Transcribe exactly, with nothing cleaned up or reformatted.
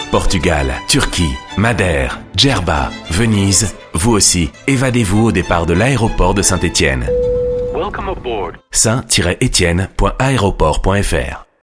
Portugal, Turquie, Madère, Djerba, Venise. Vous aussi, évadez-vous au départ de l'aéroport de Saint-Étienne. saint tiret étienne point aéroport point f r